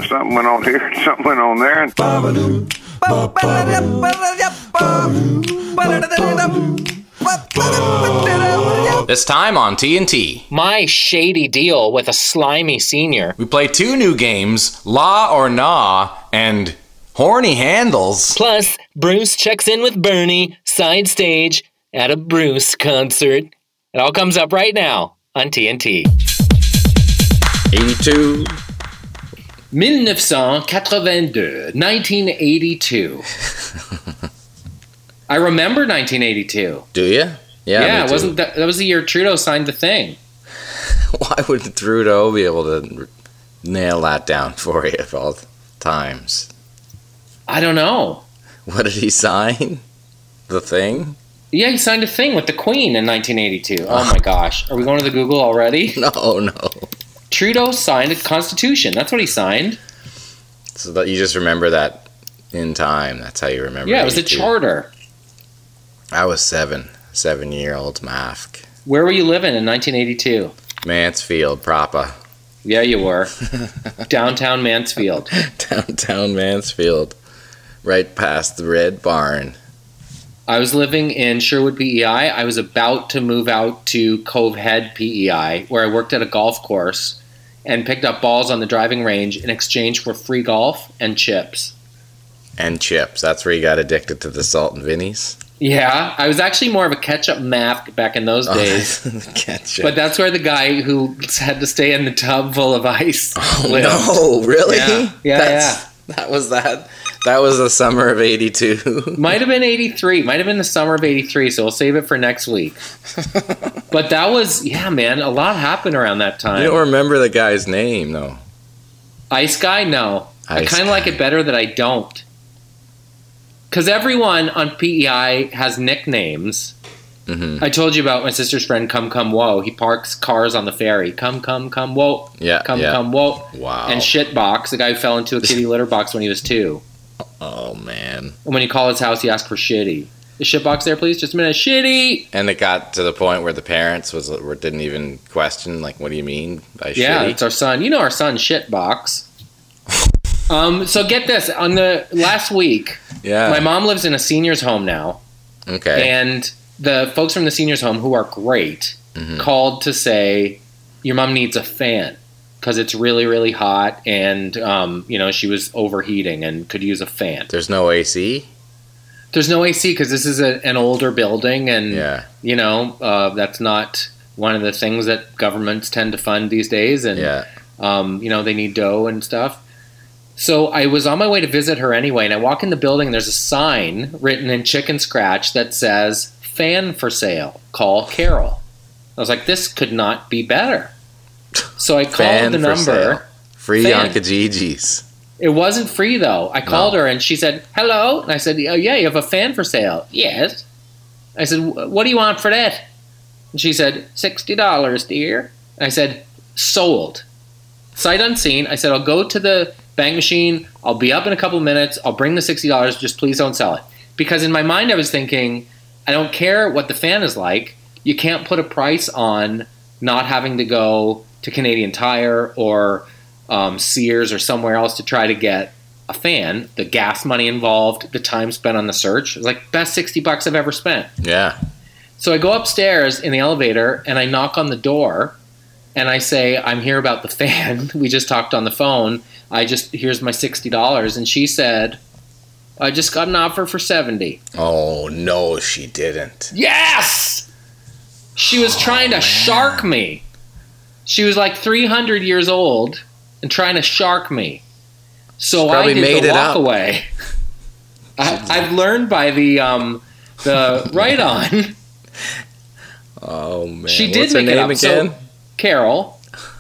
something went on here, something went on there. And This time on TNT, My shady deal with a slimy senior. we play 2 new games, Law or Nah, and Horny Handles. Plus, Bruce checks in with Bernie, side stage, at a Bruce concert. It all comes up right now on TNT. 82. 1982. 1982. I remember 1982. Do you? Yeah, me too. wasn't that was the year Trudeau signed the thing? Why would Trudeau be able to nail that down for you of all times? I don't know. What did he sign? The thing? Yeah, he signed a thing with the Queen in 1982. Oh my gosh. Are we going to the Google already? No. Trudeau signed a constitution. That's what he signed. So that you just remember that in time. That's how you remember. Yeah, it was a 82. charter. I was 7-year-old Mafk. Where were you living in 1982? Mansfield, proper. Yeah, you were. Downtown Mansfield. Downtown Mansfield. Right past the Red Barn. I was living in Sherwood, PEI. I was about to move out to Cove Head, PEI, where I worked at a golf course and picked up balls on the driving range in exchange for free golf and chips. And chips. That's where you got addicted to the Salt and Vinnies. Yeah, I was actually more of a ketchup math back in those days. Ketchup. But that's where the guy who had to stay in the tub full of ice lived. No, really? Yeah. That was that. That was the summer of 82. Might have been 83. Might have been the summer of 83, so we'll save it for next week. But that was, yeah, man, a lot happened around that time. You don't remember the guy's name, though. Ice Guy? No. I Ice kind of Guy. like it better that I don't. Because everyone on PEI has nicknames. Mm-hmm. I told you about my sister's friend, Come Come Whoa. He parks cars on the ferry. Come Whoa. Yeah, Come yeah. Come Whoa. Wow. And Shitbox, the guy who fell into a kitty litter box when he was 2. Oh, man. And when he called his house, he asked for Shitty. Is Shitbox there, please? Just a minute. Shitty! And it got to the point where the parents didn't even question, like, what do you mean by Yeah, shitty? it's our son. You know our son, Shitbox. So get this. On the last week, Yeah. my mom lives in a senior's home now. Okay. And the folks from the senior's home, who are great, called to say, your mom needs a fan because it's really, really hot. And, she was overheating and could use a fan. There's no AC? There's no AC because this is an older building. And, Yeah. that's not one of the things that governments tend to fund these days. And, Yeah. they need dough and stuff. So I was on my way to visit her anyway, and I walk in the building, and there's a sign written in chicken scratch that says, fan for sale, call Carol. I was like, this could not be better. So I called Fan the for number. sale. Free Fan. on Kijijis. It wasn't free, though. I called her, and she said, hello. And I said, oh, yeah, you have a fan for sale. Yes. I said, what do you want for that? And she said, $60, dear. And I said, sold. Sight unseen. I said, I'll go to the bank machine. I'll be up in a couple of minutes. I'll bring the $60. Just please don't sell it. Because in my mind, I was thinking, I don't care what the fan is like. You can't put a price on not having to go to Canadian Tire or Sears or somewhere else to try to get a fan. The gas money involved, the time spent on the search. It was like best $60 I've ever spent. Yeah. So I go upstairs in the elevator and I knock on the door and I say, I'm here about the fan. We just talked on the phone. Here's my $60. And she said, I just got an offer for $70. Oh, no, she didn't. Yes! She was trying to shark me. She was like 300 years old and trying to shark me. So I did the walk away. I've learned by the right on. Oh, man. She did What's her make it name up. again? So, Carol.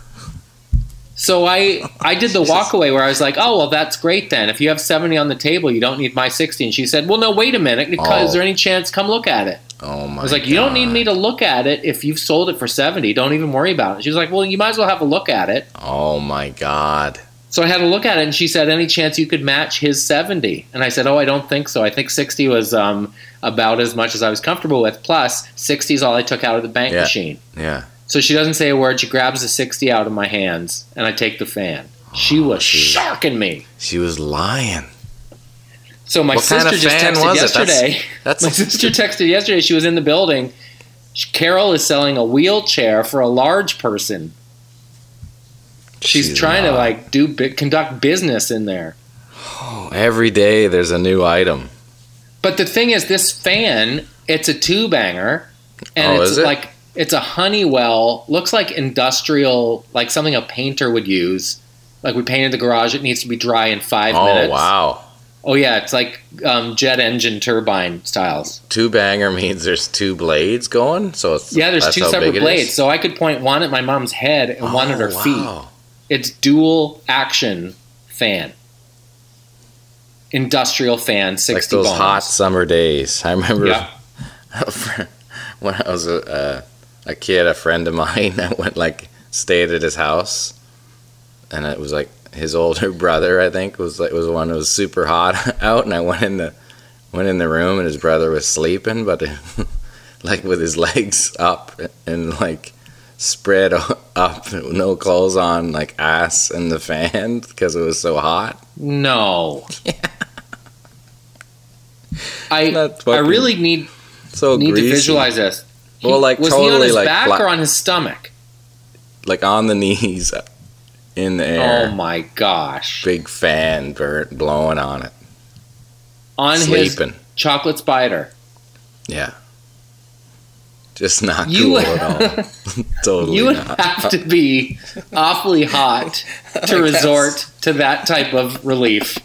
So I did the walkaway where I was like, oh, well, that's great then. If you have 70 on the table, you don't need my 60. And she said, well, no, wait a minute. Is there any chance? Come look at it. Oh, my God. I was like, you don't need me to look at it if you've sold it for 70. Don't even worry about it. She was like, well, you might as well have a look at it. Oh, my God. So I had a look at it, and she said, any chance you could match his 70? And I said, oh, I don't think so. I think 60 was about as much as I was comfortable with. Plus, 60 is all I took out of the bank machine. Yeah. So she doesn't say a word. She grabs the 60 out of my hands, and I take the fan. She was sharking me. She was lying. So my What kind sister of just fan texted was it? yesterday. That's My sister texted yesterday. She was in the building. Carol is selling a wheelchair for a large person. She's trying to like conduct business in there. Oh, every day there's a new item. But the thing is, this fan, it's a tube hanger, and it's like it's a Honeywell. Looks like industrial, like something a painter would use. Like we painted the garage, it needs to be dry in 5 minutes. Oh wow! Oh yeah, it's like jet engine turbine styles. Tube hanger means there's two blades going, so it's there's two separate blades. So I could point one at my mom's head and one at her feet. It's dual action fan. Industrial fan, 60 like those bones. hot summer days. I remember when I was a kid, a friend of mine that stayed at his house, and it was like his older brother, I think, was the one who was super hot out, and I went in the room and his brother was sleeping, but like with his legs up and like spread up, no clothes on, like ass in the fan because it was so hot. No. Yeah. I really need to visualize this. Was he on his back or on his stomach? Like on the knees, in the air. Oh my gosh! Big fan blowing on it. On sleeping. His chocolate spider. Yeah. Just not cool at all. Totally. You would have to be awfully hot to resort to that type of relief.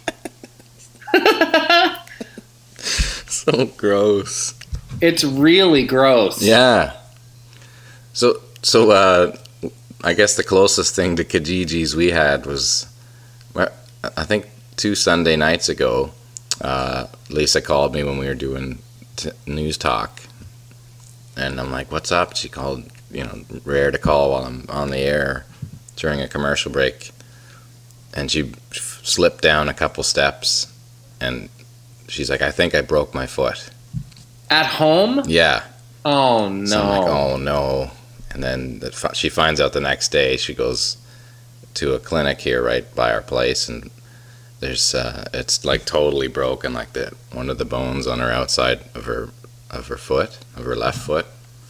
So gross. It's really gross. Yeah. So I guess the closest thing to Kijijis we had was, I think 2 Sunday nights ago, Lisa called me when we were doing news talk. And I'm like, what's up? She called, rare to call while I'm on the air during a commercial break. And she slipped down a couple steps and she's like, I think I broke my foot. At home? Yeah. Oh, no. So I'm like, oh, no. And then she finds out the next day. She goes to a clinic here right by our place, and there's it's like totally broken, like one of the bones on her outside of her foot, of her left foot.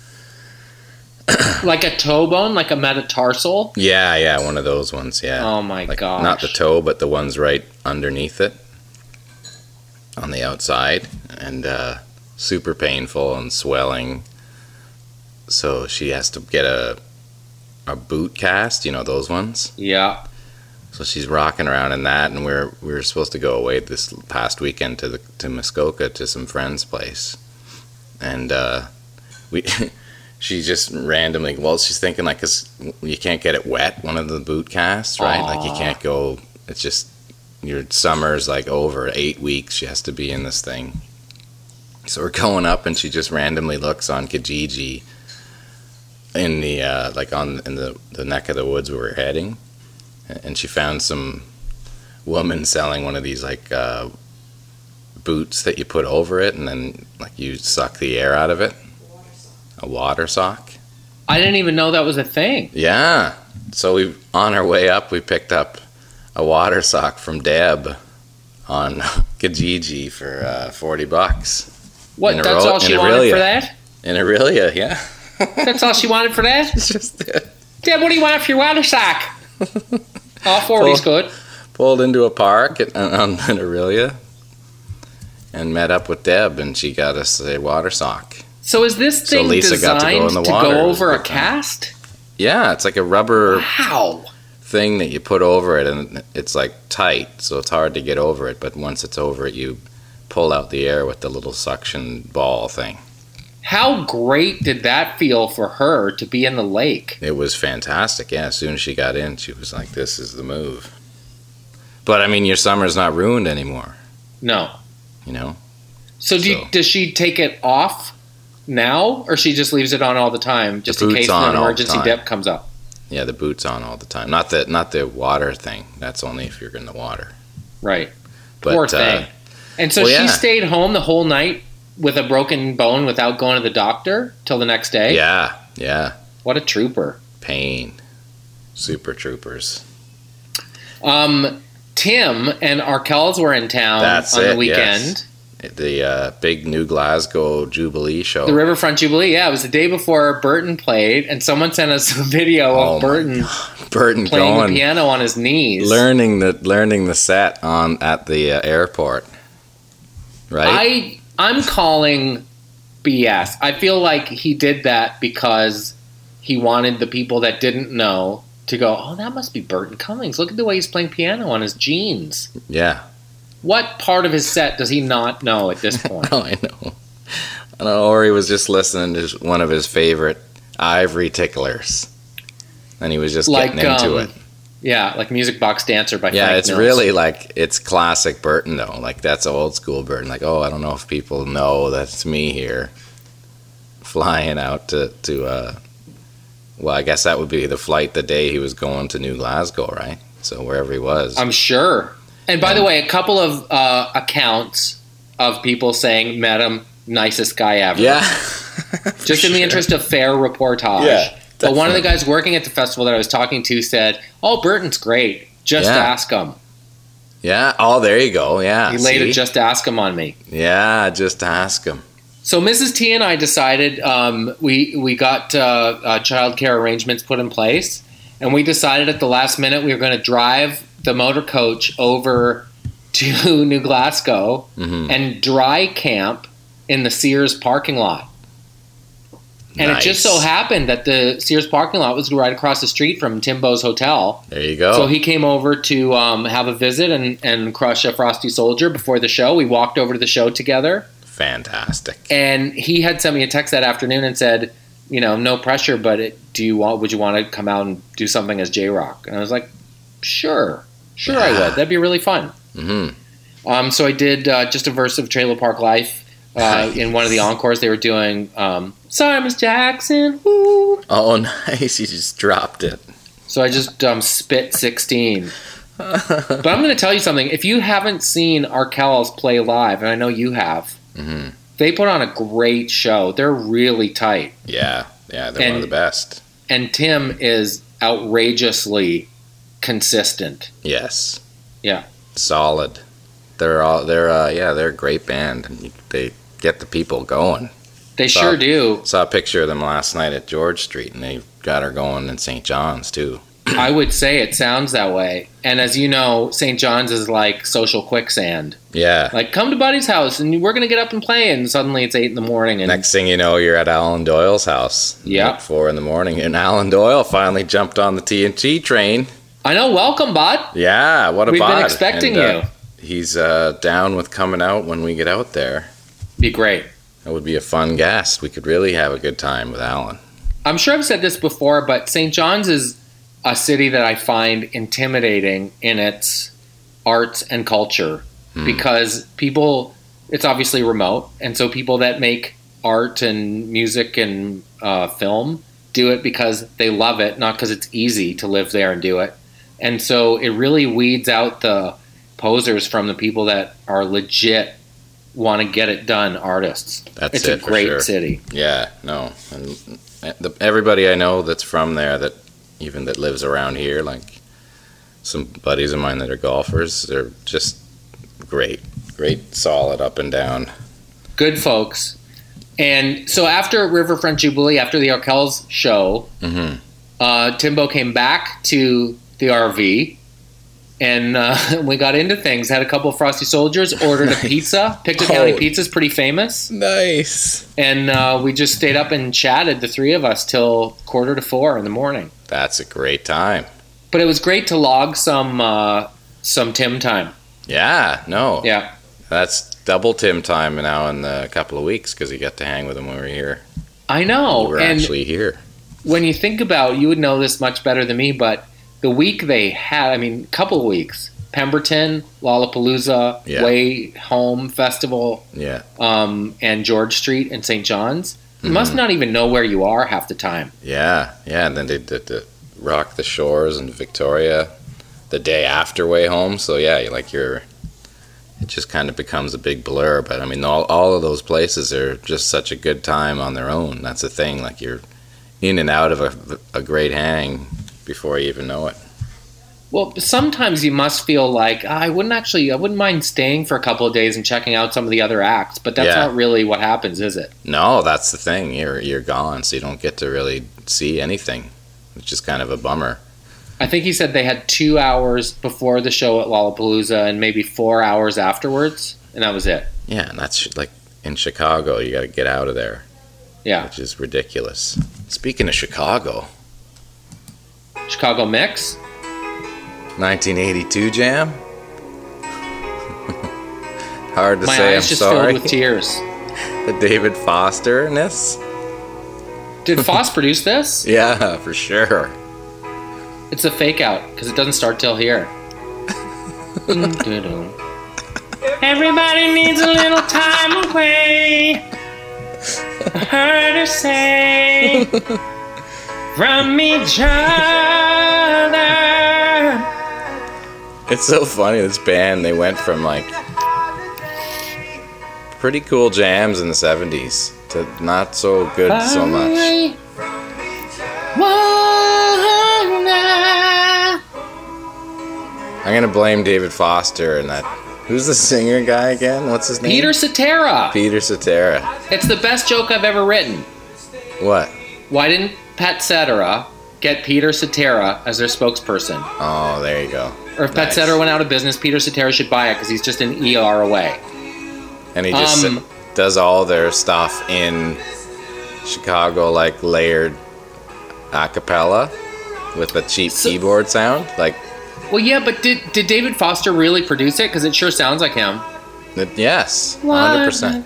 Like a toe bone, like a metatarsal? Yeah, one of those ones, yeah. Oh, my gosh. Not the toe, but the ones right underneath it on the outside, and super painful and swelling. So she has to get a boot cast, those ones? Yeah. So she's rocking around in that, and we were supposed to go away this past weekend to Muskoka to some friend's place. And she just randomly, she's thinking like, 'cause you can't get it wet, one of the boot casts, right? Aww. Like you can't go, it's just, your summer's like over 8 weeks, she has to be in this thing. So we're going up, and she just randomly looks on Kijiji in the in the neck of the woods where we're heading, and she found some woman selling one of these like boots that you put over it, and then like you suck the air out of it. A water sock. I didn't even know that was a thing. Yeah. So on our way up, we picked up a water sock from Deb on Kijiji for $40. What? That's all she wanted for that? In Aurelia, yeah. That's all she wanted for that? It's just it. Deb, what do you want for your water sock? All 40's good. Pulled into a park in Aurelia and met up with Deb, and she got us a water sock. So is this thing designed to go over a cast? Yeah, it's like a rubber Wow. thing that you put over it, and it's like tight, so it's hard to get over it, but once it's over it, you pull out the air with the little suction ball thing. How great did that feel for her to be in the lake? It was fantastic, yeah. As soon as she got in, she was like, this is the move. But, I mean, your summer's not ruined anymore. No. So does she take it off now, or she just leaves it on all the time, just in case an emergency dip comes up? Yeah, the boot's on all the time. Not the water thing. That's only if you're in the water. Right. Poor thing. And so she stayed home the whole night with a broken bone without going to the doctor till the next day? Yeah. What a trooper. Pain. Super troopers. Tim and Arkells were in town on the weekend. Yes. The big New Glasgow Jubilee show. The Riverfront Jubilee, yeah. It was the day before Burton played, and someone sent us a video of Burton playing the piano on his knees. Learning the set at the airport. Right? I'm calling BS. I feel like he did that because he wanted the people that didn't know to go, oh, that must be Burton Cummings. Look at the way he's playing piano on his jeans. Yeah. What part of his set does he not know at this point? Oh, I know. Or he was just listening to one of his favorite Ivory Ticklers. And he was just getting into it. Yeah, like Music Box Dancer by Frank Yeah, it's Mills. really like, it's classic Burton, though. Like, that's old school Burton. Like, oh, I don't know if people know that's me here flying out to well, I guess that would be the flight the day he was going to New Glasgow, right? So wherever he was. I'm sure. And by the way, a couple of accounts of people saying, met him, nicest guy ever. Yeah. Just in the interest of fair reportage. Yeah. But one of the guys working at the festival that I was talking to said, oh, Burton's great. Just ask him. Yeah. Oh, there you go. Yeah. He laid a just ask him on me. Yeah, just ask him. So Mrs. T and I decided we got child care arrangements put in place. And we decided at the last minute we were going to drive the motor coach over to New Glasgow and dry camp in the Sears parking lot. And It just so happened that the Sears parking lot was right across the street from Timbo's Hotel. There you go. So he came over to have a visit and crush a Frosty Soldier before the show. We walked over to the show together. Fantastic. And he had sent me a text that afternoon and said, you know, no pressure, but would you want to come out and do something as J-Rock? And I was like, sure, I would. That'd be really fun. Mm-hmm. So I did just a verse of Trailer Park Life. In one of the encores, they were doing Sorry, Miss Jackson. Woo. Oh, nice. You just dropped it. So I just spit 16. But I'm going to tell you something. If you haven't seen Arkells play live, and I know you have, they put on a great show. They're really tight. Yeah, they're one of the best. And Tim is outrageously consistent. Yes. Yeah. Solid. They're a great band. They get the people going. They sure do. Saw a picture of them last night at George Street, and they got her going in St. John's too. I would say it sounds that way. And as you know, St. John's is like social quicksand. Yeah. Like, come to Buddy's house, and we're going to get up and play, and suddenly it's 8 in the morning. And next thing you know, you're at Alan Doyle's house. Yeah. At 4 in the morning, and Alan Doyle finally jumped on the TNT train. I know. Welcome, bud. Yeah, what a We've bud. Been expecting you. He's down with coming out when we get out there. Be great. That would be a fun guest. We could really have a good time with Alan. I'm sure I've said this before, but St. John's is a city that I find intimidating in its arts and culture because people, it's obviously remote, and so people that make art and music and film do it because they love it, not because it's easy to live there and do it. And so it really weeds out the posers from the people that are legit want to get it done artists. It's a great city. Yeah, no. And everybody I know that's from there that lives around here, like some buddies of mine that are golfers, they're just great, solid up and down. Good folks. And so after Riverfront Jubilee, after the Arkells show, Timbo came back to the RV, and we got into things. Had a couple of Frosty Soldiers, ordered a pizza. Pictou County Pizza's pretty famous. Nice. And we just stayed up and chatted, the three of us, till 3:45 in the morning. That's a great time. But it was great to log some Tim time. Yeah, no. Yeah. That's double Tim time now in a couple of weeks because you got to hang with him when we were here. I know. We were actually here. When you think about, you would know this much better than me, but the week they had, a couple of weeks, Pemberton, Lollapalooza, Way Home Festival, and George Street and St. John's. You must not even know where you are half the time. Yeah, and then they did the Rock the Shores in Victoria the day after Way Home. So it just kind of becomes a big blur. But all of those places are just such a good time on their own. That's the thing. Like, you're in and out of a great hang before you even know it. Well, sometimes you must feel like I wouldn't mind staying for a couple of days and checking out some of the other acts, but that's not really what happens, is it? No, that's the thing. You're gone, so you don't get to really see anything, which is kind of a bummer. I think he said they had 2 hours before the show at Lollapalooza and maybe 4 hours afterwards, and that was it. Yeah, and that's like in Chicago. You got to get out of there. Yeah. Which is ridiculous. Speaking of Chicago. Chicago Mix? 1982 jam? Hard to My say, eyes I'm just sorry. filled with tears. The David Foster-ness? Did Foss produce this? Yeah, for sure. It's a fake out because it doesn't start till here. Everybody needs a little time away. Her to say from each other. It's so funny, this band, they went from like pretty cool jams in the 70s to not so good so much. I'm gonna blame David Foster and that. Who's the singer guy again? What's his name? Peter Cetera. Peter Cetera. It's the best joke I've ever written. What? Why didn't Pet Cetera get Peter Cetera as their spokesperson? Oh, there you go. Or if Pet Cetera went out of business, Peter Cetera should buy it because he's just an ER away. And he just does all their stuff in Chicago, like layered a cappella with a cheap keyboard sound. Like, well, yeah, but did David Foster really produce it? Because it sure sounds like him. Yes, 100%.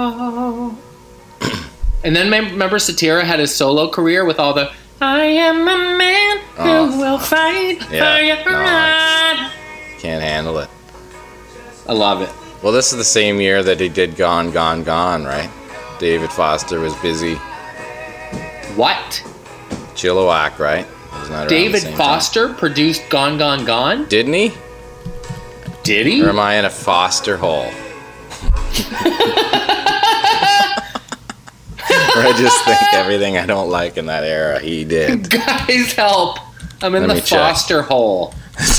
And then remember Cetera had his solo career with all the I am a man who will fight for your right. Can't handle it. I love it. Well, this is the same year that he did Gone, Gone, Gone, right? David Foster was busy. What? Chilliwack, right? David Foster produced Gone, Gone, Gone? Didn't he? Did he? Or am I in a Foster hole? Or I just think everything I don't like in that era, he did. Guys, help. I'm in the Foster hole.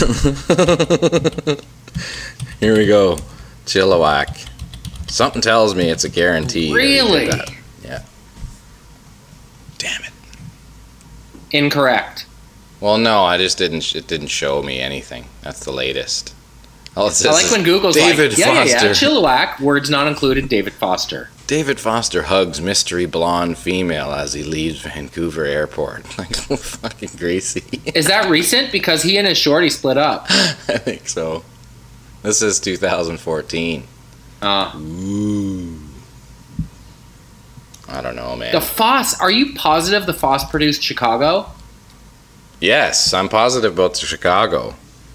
Here we go. Chilliwack. Something tells me it's a guarantee. Really? Yeah. Damn it. Incorrect. Well, no, it didn't show me anything. That's the latest. I like when Google's David like, Foster. yeah, Chilliwack, words not included, David Foster. David Foster hugs mystery blonde female as he leaves Vancouver Airport. Like, oh, fucking Gracie. Is that recent? Because he and his shorty split up. I think so. This is 2014. Ooh. I don't know, man. The Foss, are you positive the Foss produced Chicago? Yes, I'm positive about Chicago.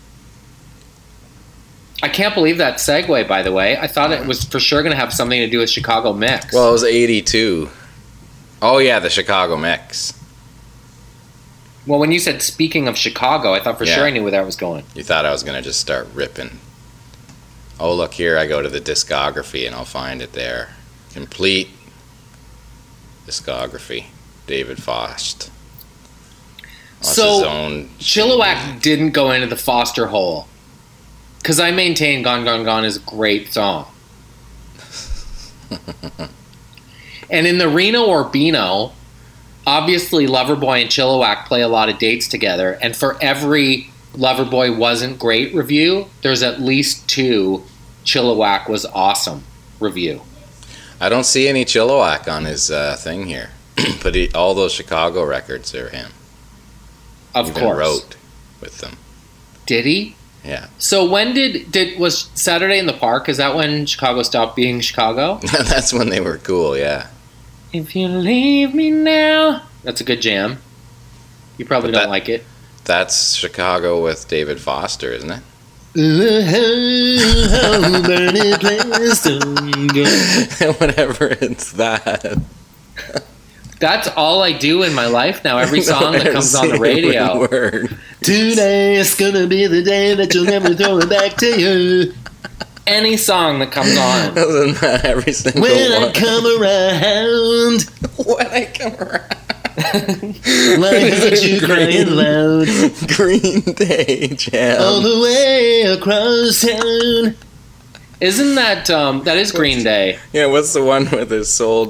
I can't believe that segue, by the way. I thought it was for sure going to have something to do with Chicago Mix. Well, it was 82. Oh, yeah, the Chicago Mix. Well, when you said speaking of Chicago, I thought for sure I knew where that was going. You thought I was going to just start ripping. Oh, look here, I go to the discography and I'll find it there. Complete discography. David Foster. So, Chilliwack didn't go into the Foster hole. Because I maintain Gone, Gone, Gone is a great song. And in the Reno Urbino, obviously Loverboy and Chilliwack play a lot of dates together. And for every Loverboy wasn't great review, there's at least 2 Chilliwack was awesome review. I don't see any Chilliwack on his thing here. But all those Chicago records are him. Of course. Wrote with them. Did he? Yeah. So when was Saturday in the Park? Is that when Chicago stopped being Chicago? That's when they were cool, yeah. If you leave me now. That's a good jam. You probably don't like it. That's Chicago with David Foster, isn't it? Whatever it's that. That's all I do in my life now. Every song that comes on the radio. Today is gonna be the day that you'll never throw it back to you. Any song that comes on. Doesn't that every single when one? I come around. When I come around. Why aren't you crying loud? Green Day jam. All the way across town. Isn't that that is Green Day? Yeah, what's the one with his sold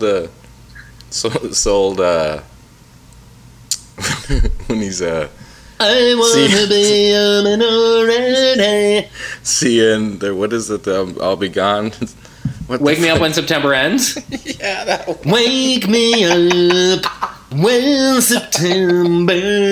when he's I wanna be a minority. seeing there? What is it? I'll be gone. What Wake me up when September ends. Yeah, that one. Wake me up when September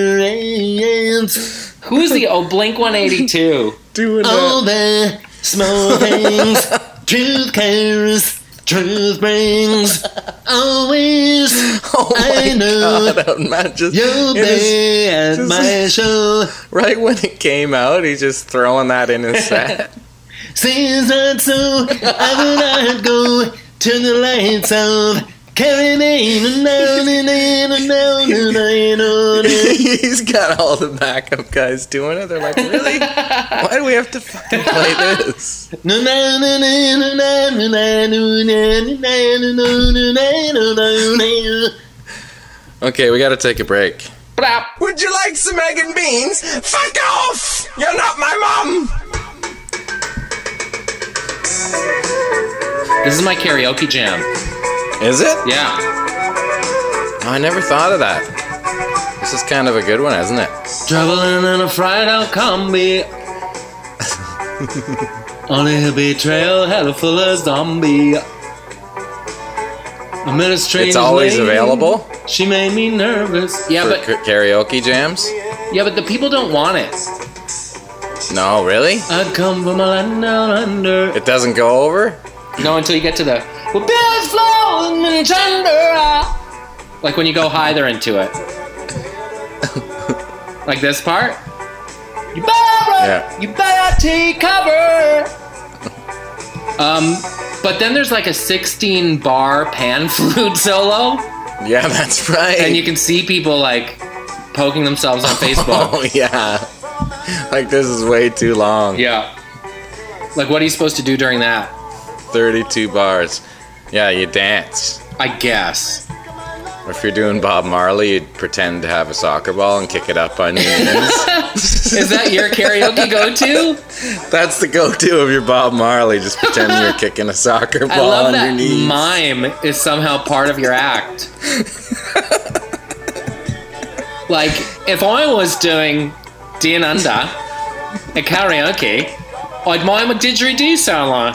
ends. Who's the Blink 182? Doing All that. the small things truth cares, truth brings. Always, Oh my I know God, Matt just you'll be at just- my show. right when it came out, he's just throwing that in his set. Says not so, I will not go. Turn the lights off. Carry me He's got all the backup guys doing it. They're like, really? Why do we have to fucking play this? Okay, we gotta take a break. Would you like some egg and beans? Fuck off! You're not my mom! This is my karaoke jam. Is it? Yeah. Oh, I never thought of that. This is kind of a good one, isn't it? Traveling in a fried out combi. On a hippie trail, head full of zombie. I met a strange It's always lady. available She made me nervous. Yeah, for but karaoke jams? the people don't want it. No, really? I come from a land down under. It doesn't go over? No, until you get to the well, bills flowing in thunder. Like when you go high, they're into it. Like this part. You better run. Yeah. You better take cover. But then there's like a 16-bar pan flute solo, Yeah, that's right. and you can see people like poking themselves on Facebook. Oh, yeah. Like, this is way too long. Yeah. Like, what are you supposed to do during that? 32 bars. Yeah, you dance. I guess. Or if you're doing Bob Marley, you'd pretend to have a soccer ball and kick it up on your knees. Is that your karaoke go-to? That's the go-to of your Bob Marley. Just pretend you're kicking a soccer I ball love on your that knees. mime is somehow part of your act. Like, if I was doing Down Under at karaoke, I'd mime a didgeridoo solo.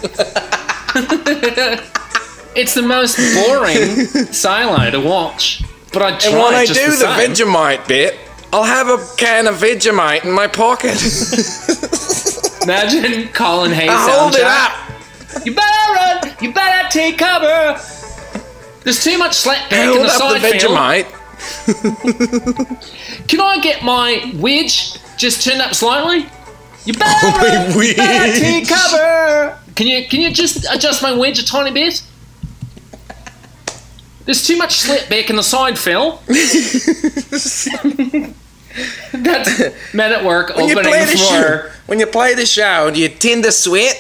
It's the most boring silo to watch, but I try And when I just do the same. Vegemite bit, I'll have a can of Vegemite in my pocket. Imagine Colin Hayes Hold it soundtrack. up. You better run, you better take cover. There's too much slapback in Hold the up side the field. Vegemite. Can I get my wedge just turned up slightly? You better Oh, my run, you better wedge. take cover. Can you just adjust my wedge a tiny bit? There's too much slapback in the side, Phil. That's men at work When you opening play the for. show, when you play the show, do you tend to sweat?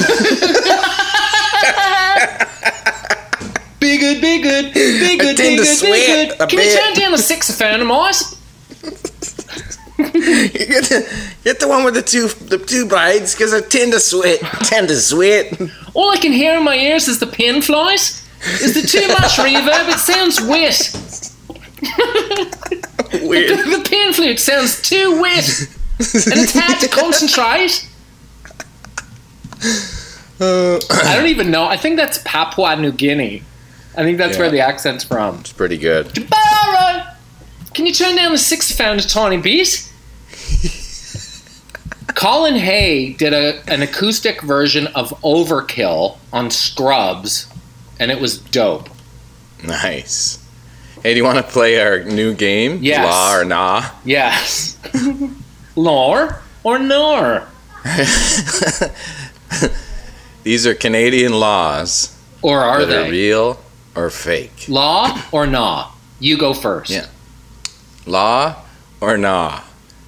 Be good, be good, be good, tend be to good, be sweat good. a Can you bit. turn down the saxophone, Mice? You get the one with the two blades because I tend to sweat. All I can hear in my ears is the pen flies. Is there too much reverb? It sounds wet. Weird. The pan flute sounds too wet. And it's hard to concentrate. I don't even know. I think that's Papua New Guinea. I think that's Yeah. where the accent's from. It's pretty good. Barra! Can you turn down the saxophone a tiny bit? Colin Hay did an acoustic version of Overkill on Scrubs, and it was dope. Nice. Hey, do you want to play our new game? Yes. Law or nah? Yes. Lore or nor? These are Canadian laws Or are that are they? real or fake. Law or nah? You go first. Yeah. Law or nah?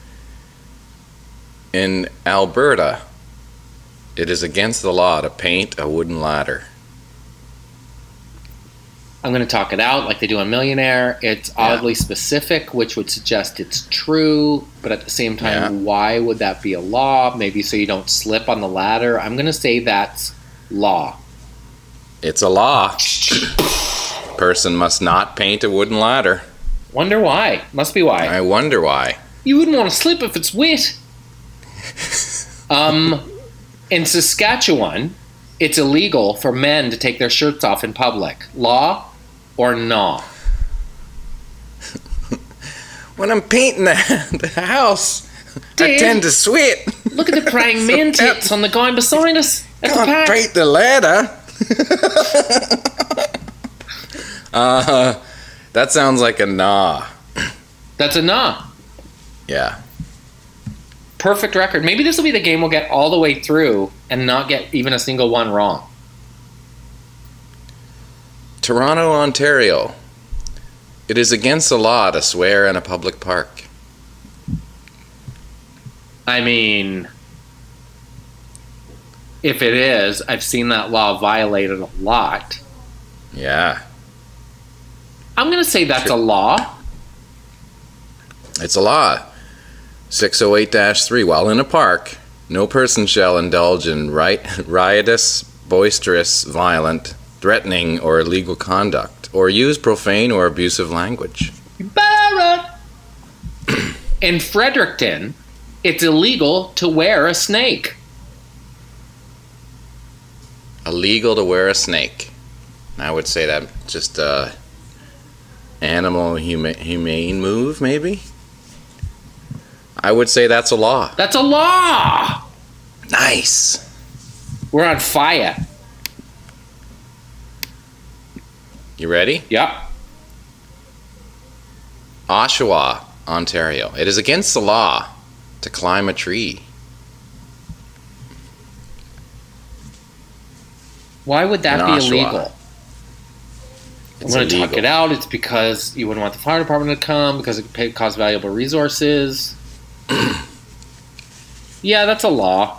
In Alberta, it is against the law to paint a wooden ladder. I'm going to talk it out like they do on Millionaire. It's oddly specific, which would suggest it's true, but at the same time, why would that be a law? Maybe so you don't slip on the ladder. I'm going to say that's law. It's a law. Person must not paint a wooden ladder. Wonder why. Must be why. I wonder why. You wouldn't want to slip if it's wet. In Saskatchewan, it's illegal for men to take their shirts off in public. Law or no? When I'm painting the house, Dad, I tend to sweat. Look at the praying man tits on the guy beside us at the Can't park. paint the ladder. That sounds like a nah. That's a nah. Yeah. Perfect record. Maybe this will be the game we'll get all the way through and not get even a single one wrong. Toronto, Ontario. It is against the law to swear in a public park. I mean, if it is, I've seen that law violated a lot. Yeah. I'm going to say that's a law. It's a law. 608-3. While in a park, no person shall indulge in riotous, boisterous, violent, threatening, or illegal conduct, or use profane or abusive language. Barrett! In Fredericton, it's illegal to wear a snake. Illegal to wear a snake. I would say that just animal humane move, maybe? I would say that's a law. That's a law! Nice. We're on fire. You ready? Yep. Oshawa, Ontario. It is against the law to climb a tree. Why would that In be Oshawa. illegal? I'm It's going to talk illegal. it out. It's because you wouldn't want the fire department to come, because it could cost valuable resources. Yeah, that's a law.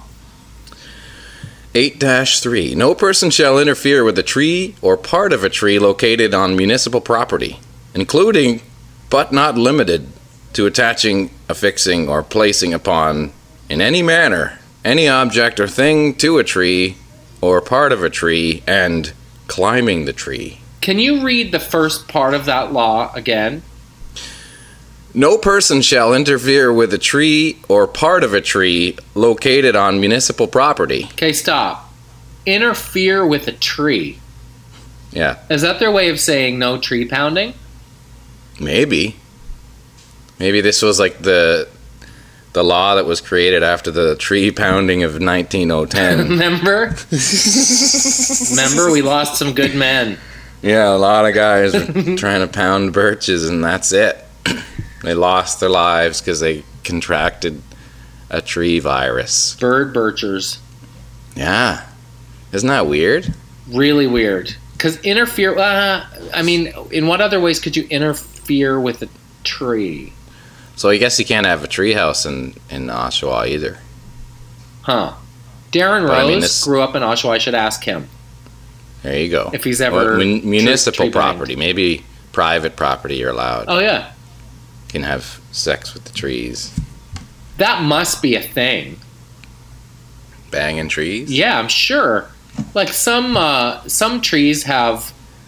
8-3. No person shall interfere with a tree or part of a tree located on municipal property, including, but not limited to attaching, affixing, or placing upon, in any manner, any object or thing to a tree or part of a tree, and climbing the tree. Can you read the first part of that law again? No person shall interfere with a tree or part of a tree located on municipal property. Okay, stop. Interfere with a tree. Yeah, Is that their way of saying no tree pounding? maybe. Maybe this was like the law that was created after the tree pounding of 19010. Remember? Remember, we lost some good men. Yeah, a lot of guys were trying to pound birches, and that's it. They lost their lives because they contracted a tree virus. Bird birchers. Yeah. Isn't that weird? Really weird. Because interfere, I mean, in what other ways could you interfere with a tree? So I guess you can't have a tree house in Oshawa either. Huh. Darren But I mean, Rose grew up in Oshawa. I should ask him There you go. if he's ever... municipal tree banged. property. Maybe private property you're allowed. Oh, yeah. You can have sex with the trees. That must be a thing. Banging trees? Yeah, I'm sure. Like some trees have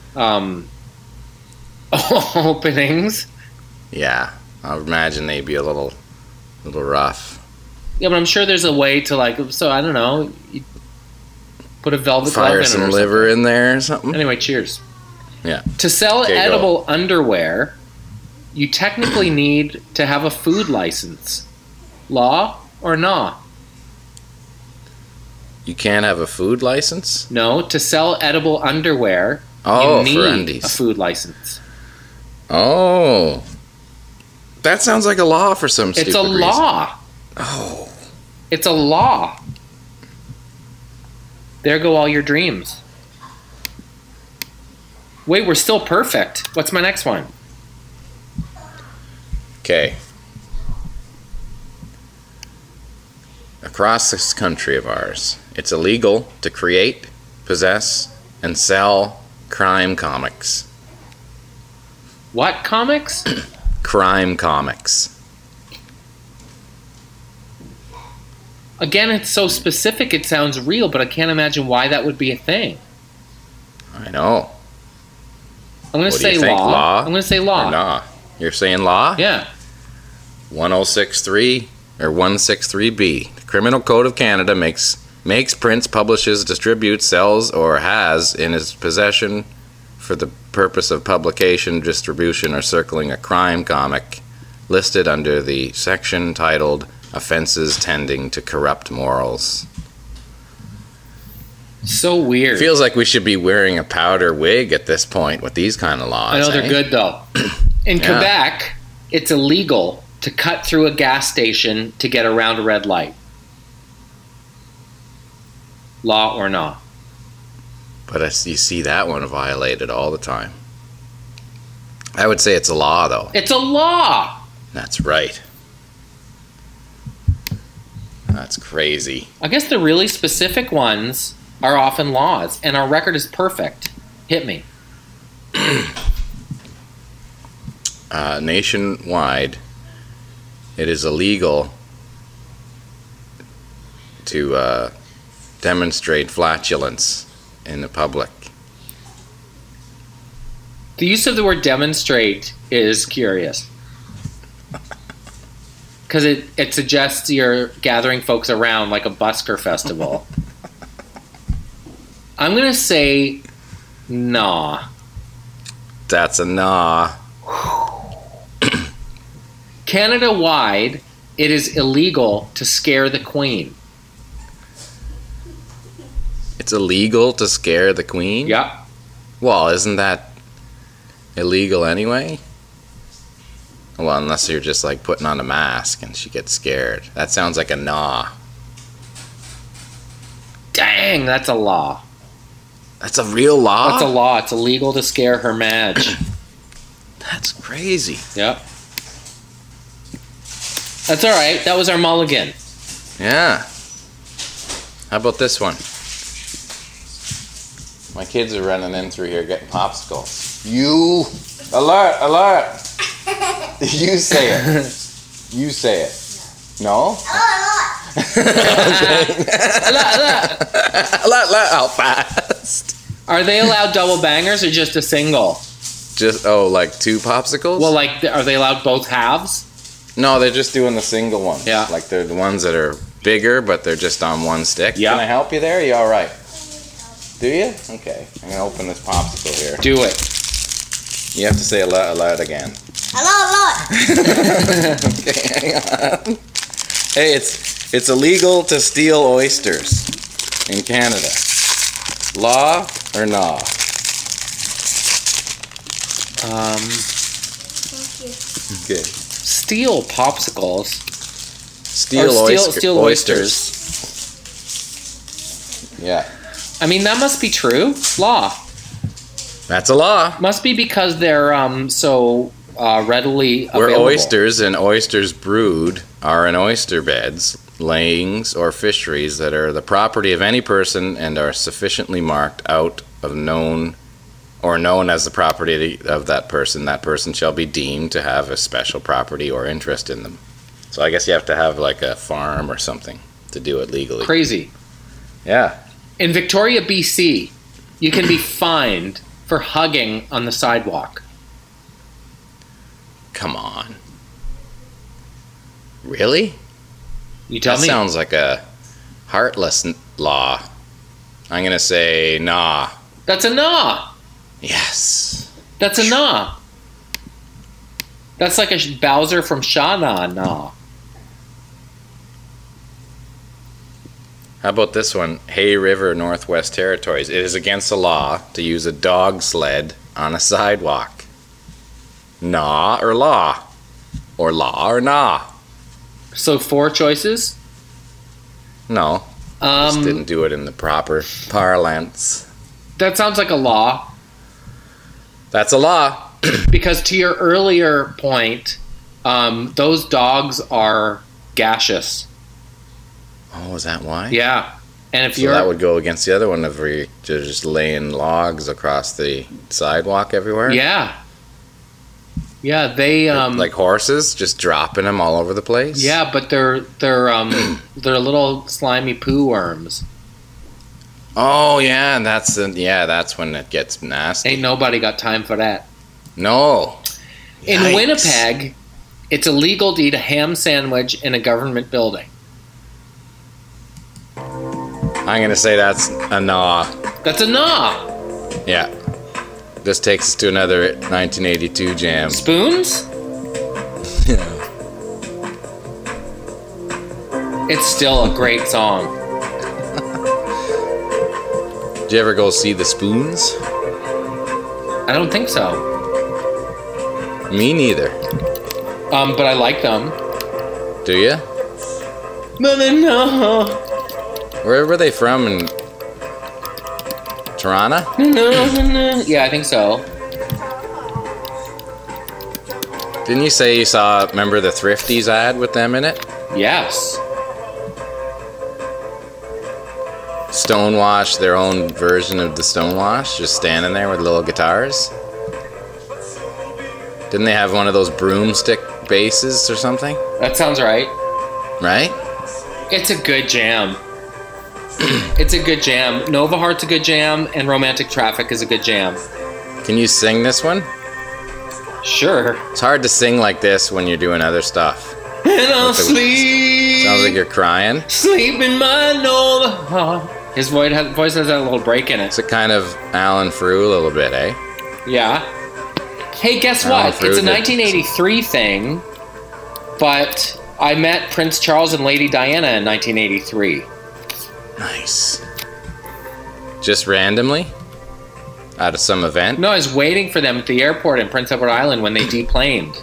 openings. Yeah. I would imagine they'd be a little rough. Yeah, but I'm sure there's a way to so I don't know, you put a velvet glove in Fire it some or liver in there or something. something. Anyway, cheers. Yeah. To sell Okay, go. edible underwear, you technically need to have a food license. Law or nah? You can't have a food license? No, to sell edible underwear, Oh, you need for undies. a food license. Oh. That sounds like a law for some stupid It's a reason. law. Oh. It's a law. There go all your dreams. Wait, we're still perfect. What's my next one? Okay. Across this country of ours, it's illegal to create, possess, and sell crime comics. What comics? Crime comics. Again, it's so specific it sounds real, but I can't imagine why that would be a thing. I know. I'm going to What do you say think, law. law? I'm going to say law. Or nah. You're saying law? Yeah. 1063 or 163B. The Criminal Code of Canada makes, prints, publishes, distributes, sells, or has in his possession for the purpose of publication, distribution, or circling a crime comic listed under the section titled Offenses Tending to Corrupt Morals. So weird. Feels like we should be wearing a powder wig at this point with these kind of laws. I know they're eh? good though. In Yeah. Quebec, it's illegal to cut through a gas station to get around a red light. Law or not? But you see that one violated all the time. I would say it's a law, though. It's a law. That's right. That's crazy. I guess the really specific ones are often laws, and our record is perfect. Hit me. Nationwide, it is illegal to demonstrate flatulence in the public. The use of the word demonstrate is curious. Because it suggests you're gathering folks around like a busker festival. I'm going to say nah. That's a nah. Canada-wide, it is illegal to scare the Queen. It's illegal to scare the Queen? Yep. Well, isn't that illegal anyway? Well, unless you're just like putting on a mask and she gets scared. That sounds like a nah. Dang, that's a law. That's a real law? That's a law. It's illegal to scare Her Madge. That's crazy. Yep. That's all right. That was our mulligan. Yeah. How about this one? My kids are running in through here getting popsicles. You alert, alert. You say it. You say it. No? Alert, how fast? Are they allowed double bangers or just a single? Just like 2 popsicles? Well, like, are they allowed both halves? No, they're just doing the single ones. Yeah. Like they're the ones that are bigger, but they're just on one stick. Yeah. Can I help you there? Are you all right? Do you? Okay. I'm gonna open this popsicle here. Do it. You have to say aloud again. Hello, Okay, hang on. Hey, it's illegal to steal oysters in Canada. Law or nah? Okay. Steal popsicles. Steal, steal oysters. Yeah. I mean, that must be true. Law. That's a law. Must be because they're so readily Where available. oysters and oysters brewed are in oyster beds, layings, or fisheries that are the property of any person and are sufficiently marked out of known as the property of that person shall be deemed to have a special property or interest in them. So I guess you have to have like a farm or something to do it legally. Crazy. Yeah. In Victoria, BC, you can be fined for hugging on the sidewalk. Come on. Really? You tell That me. sounds like a heartless law. I'm going to say nah. That's a nah. Yes. That's a nah. That's like a Bowser from Shauna nah. How about this one? Hay River, Northwest Territories. It is against the law to use a dog sled on a sidewalk. Nah or law? Or law or nah? So 4 choices? No. Just didn't do it in the proper parlance. That sounds like a law. That's a law. Because to your earlier point, those dogs are gaseous. Oh, is that why? Yeah. And if So that would go against the other one if we're just laying logs across the sidewalk everywhere? Yeah. Yeah, they like horses, just dropping them all over the place. yeah, but they're little slimy poo worms. Oh yeah, and that's when it gets nasty. Ain't nobody got time for that. No. In Yikes. Winnipeg, it's illegal to eat a ham sandwich in a government building. I'm gonna say that's a nah. That's a nah. Yeah. This takes us to another 1982 jam. Spoons? Yeah. It's still a great song. Did you ever go see the Spoons? I don't think so. Me neither. But I like them. Do you? No. Where were they from? In Toronto? Yeah, I think so. Didn't you say you saw, remember the Thrifties ad with them in it? Yes. Stonewash, their own version of the Stonewash, just standing there with little guitars. Didn't they have one of those broomstick basses or something? That sounds right. Right? It's a good jam. It's a good jam. Nova Heart's a good jam, and Romantic Traffic is a good jam. Can you sing this one? Sure. It's hard to sing like this when you're doing other stuff. And I'll With the- sleep. Sounds like you're crying. Sleep in my Nova Heart. His voice has that little break in it. It's a kind of Alan Frew a little bit, eh? Yeah. Hey, guess Alan what? Frew It's a did- 1983 thing, but I met Prince Charles and Lady Diana in 1983. Nice. Just randomly? Out of some event? No, I was waiting for them at the airport in Prince Edward Island when they deplaned.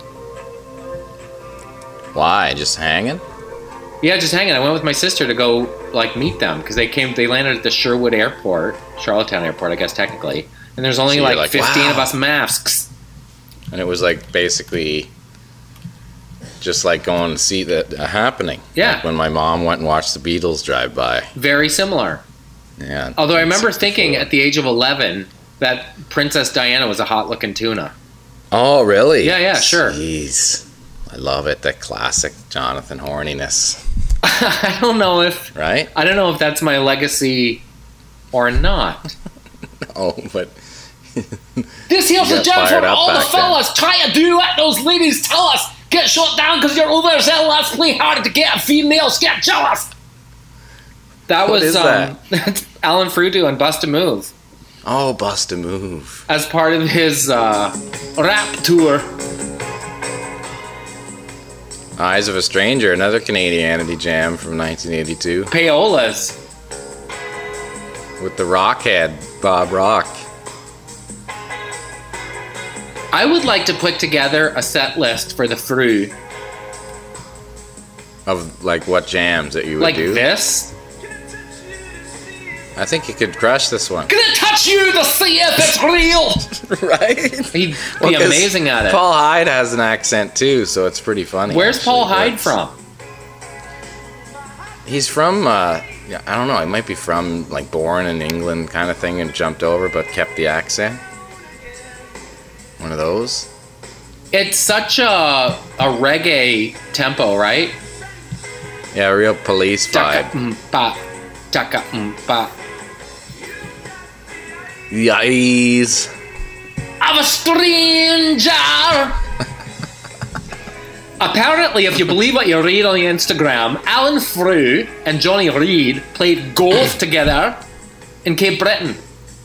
Why? Just hanging? Yeah, just hanging. I went with my sister to go meet them because they landed at the Sherwood Airport, Charlottetown Airport, I guess technically. And there's only So you're 15 of wow. us masks. And it was basically just going to see that happening. Yeah. Like when my mom went and watched the Beatles drive by. Very similar. Yeah. Although I remember thinking at the age of 11 that Princess Diana was a hot-looking tuna. Oh, really? Yeah, sure. Jeez. I love it. That classic Jonathan horniness. I don't know if that's my legacy or not. Oh, but This here's You a got jam fired for up all the back then. fellas. Try to do what those ladies tell us. Get shot down because you're overzealous. Play hard to get females. Get jealous. That What was is that? that's Alan Frew doing Bust a Move oh, bust a move. as part of his rap tour. Eyes of a Stranger, another Canadianity jam from 1982 Payolas. with the Rockhead, Bob Rock. I would like to put together a set list for the Frew. Of what jams that you would Like do. this. I think you could crush this one. Gonna touch you to see if it's real. Right? He'd Well, be 'cause amazing at it. Paul Hyde has an accent too, so it's pretty funny. Where's actually. Paul Hyde That's- from? He's from, I don't know, he might be from, born in England kind of thing and jumped over but kept the accent. One of those. It's such a reggae tempo, right? Yeah, real police vibe. Chaka-mm-pa, chaka-mm-pa. The eyes. I'm a stranger. Apparently, if you believe what you read on the Instagram, Alan Frew and Johnny Reid played golf together in Cape Breton.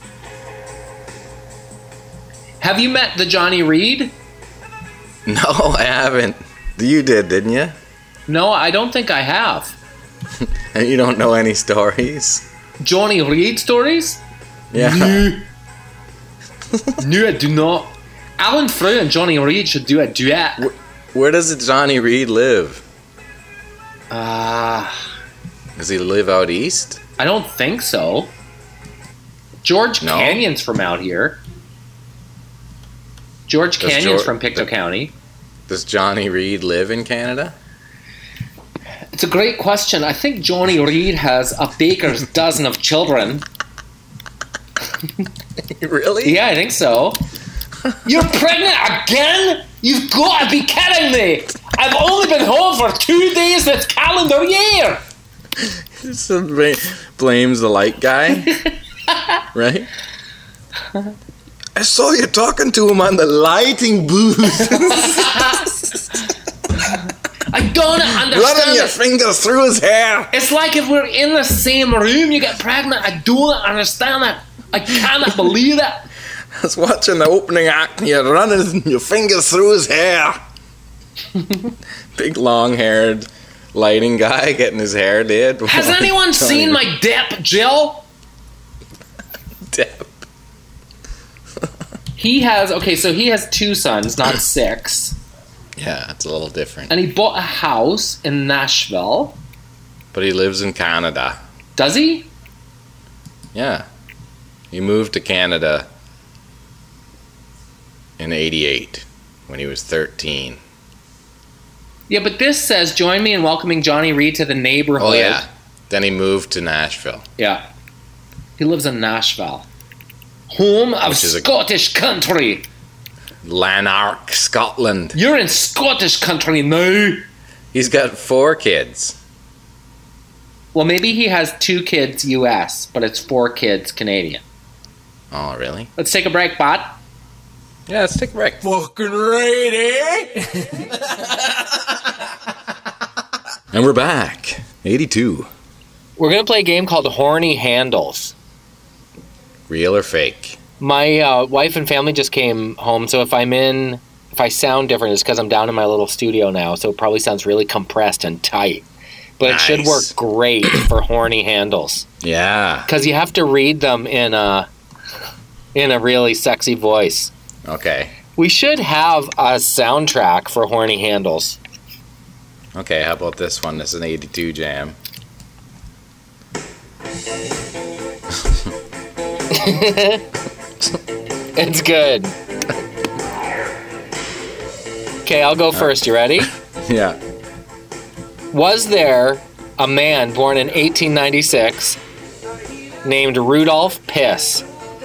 Have you met the Johnny Reid? No, I haven't. You did, didn't you? No, I don't think I have. And you don't know any stories? Johnny Reid stories? Yeah. No, I do not. Alan Frew and Johnny Reid should do a duet. Where does Johnny Reid live? I Does he live out east? don't think so. George No? Canyon's from out here. George Does Canyon's Geor- from Pictou County. Does Johnny Reid live in Canada? It's a great question. I think Johnny Reid has a baker's dozen of children. Really? Yeah, I think so. You're pregnant again? You've got to be kidding me! I've only been home for 2 days this calendar year! So blames the light guy, right? I saw you talking to him on the lighting booth. I don't understand. Running your fingers through his hair. It's like if we're in the same room, you get pregnant. I don't understand it. I cannot believe it. I was watching the opening act and you're running your fingers through his hair. Big long-haired lighting guy getting his hair did. Has anyone seen my dip, Jill? Dip. He has 2 sons, not 6. Yeah, it's a little different. And he bought a house in Nashville. But he lives in Canada. Does he? Yeah. He moved to Canada in 88 when he was 13. Yeah, but this says, join me in welcoming Johnny Reed to the neighborhood. Oh, yeah. Then he moved to Nashville. Yeah. He lives in Nashville. Home of Scottish country. Lanark, Scotland. You're in Scottish country now. He's got 4 kids. Well, maybe he has 2 kids US, but it's 4 kids Canadian. Oh, really? Let's take a break, bud. Yeah, let's take a break. Fucking ready? And we're back. 82. We're going to play a game called Horny Handles. Real or fake? My wife and family just came home, so if I sound different, it's because I'm down in my little studio now, so it probably sounds really compressed and tight. But It should work great for horny handles. Yeah. Because you have to read them in a really sexy voice. Okay. We should have a soundtrack for horny handles. Okay, how about this one? This is an 82 jam. It's good. Okay, I'll go first. You ready? Yeah. Was there a man born in 1896 named Rudolph Piss?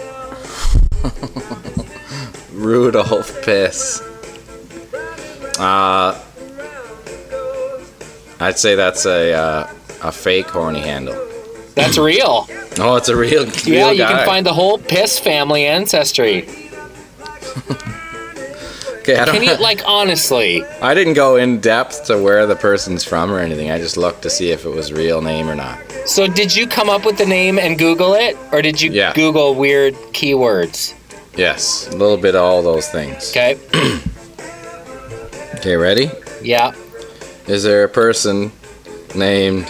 Rudolph Piss. I'd say that's a fake horny handle. That's real. Oh, it's a real Yeah, you guy. can find the whole Piss family ancestry. Okay, Can you, honestly? I didn't go in depth to where the person's from or anything. I just looked to see if it was a real name or not. So did you come up with the name and Google it? Or did you Google weird keywords? Yes, a little bit of all those things. Okay. Okay, ready? Yeah. Is there a person named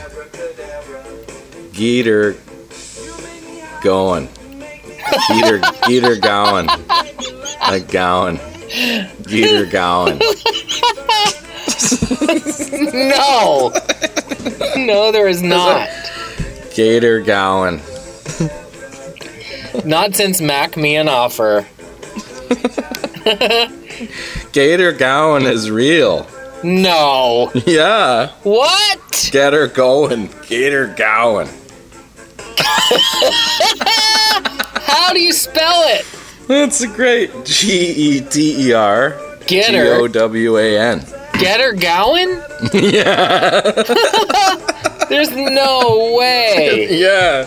Geeter Gowan? Geeter Gowan. Like Gowan. Geeter Gowan. No. No, there is not. Gator Gowan. Not since Mac me an offer. Gator Gowan is real. No. Yeah. What? Get her going. Gator Gowan. How do you spell it? That's a great Geter Get her. Gowan. Get her Gowan? Yeah. There's no way. Yeah.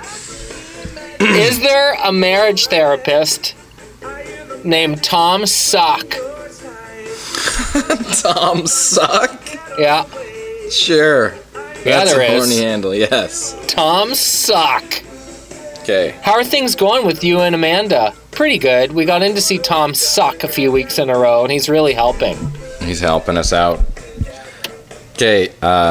Is there a marriage therapist named Tom Suck? Tom Suck? Yeah. Sure. Yeah, That's there a is. horny handle, yes. Tom Suck. Okay. How are things going with you and Amanda? Pretty good. We got in to see Tom Suck a few weeks in a row, and he's really helping. He's helping us out. Okay,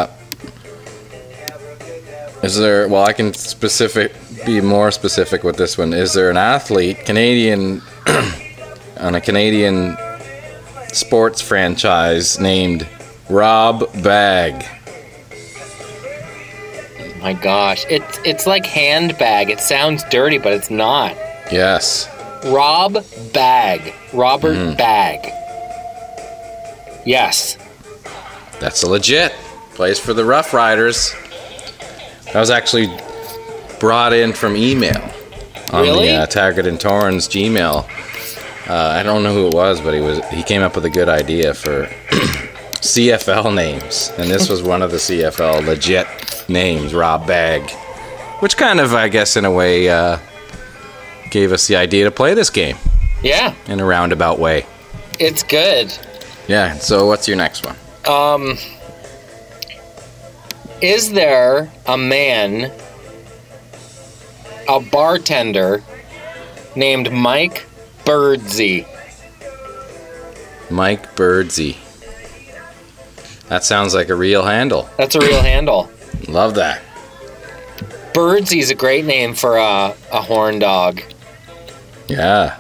is there, well, I can be more specific with this one. Is there an athlete, Canadian, on a Canadian sports franchise named Rob Bagg? My gosh, it's like handbag. It sounds dirty, but it's not. Yes. Rob Bagg. Robert Bagg. Yes. That's a legit. Plays for the Rough Riders. That was actually brought in from email on Really? the Taggart and Torrens Gmail I don't know who it was, but he came up with a good idea for CFL names, and this was one of the CFL legit names, Rob Bag, which kind of, I guess, in a way, gave us the idea to play this game. Yeah. In a roundabout way. It's good. Yeah, so what's your next one? Is there a man, a bartender, named Mike Birdsey? Mike Birdsey. That sounds like a real handle. That's a real handle. Love that. Birdsey's a great name for a horn dog. Yeah.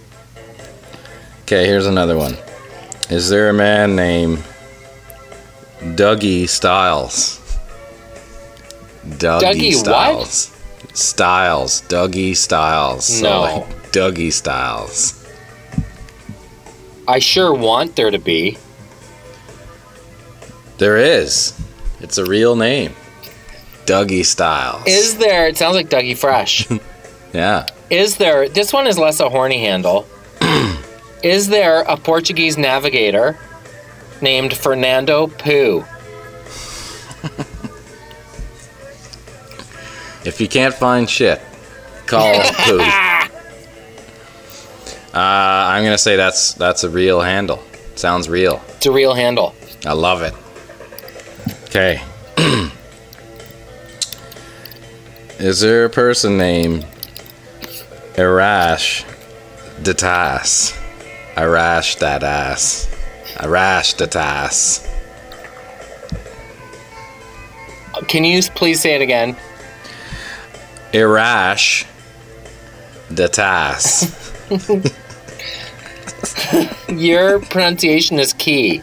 Okay, here's another one. Is there a man named Dougie Styles? Dougie Styles. What? Styles. Dougie Styles. No. So like Dougie Styles. I sure want there to be. There is. It's a real name. Dougie Styles. Is there... It sounds like Dougie Fresh. Yeah. Is there... This one is less a horny handle. Is there a Portuguese navigator named Fernando Poo? If you can't find shit, call Pooh. I'm gonna say that's a real handle. Sounds real. It's a real handle. I love it. Okay. Is there a person named Arash Datas? Arash that ass. Arash Datas. Can you please say it again? Irash Datas. Your pronunciation is key.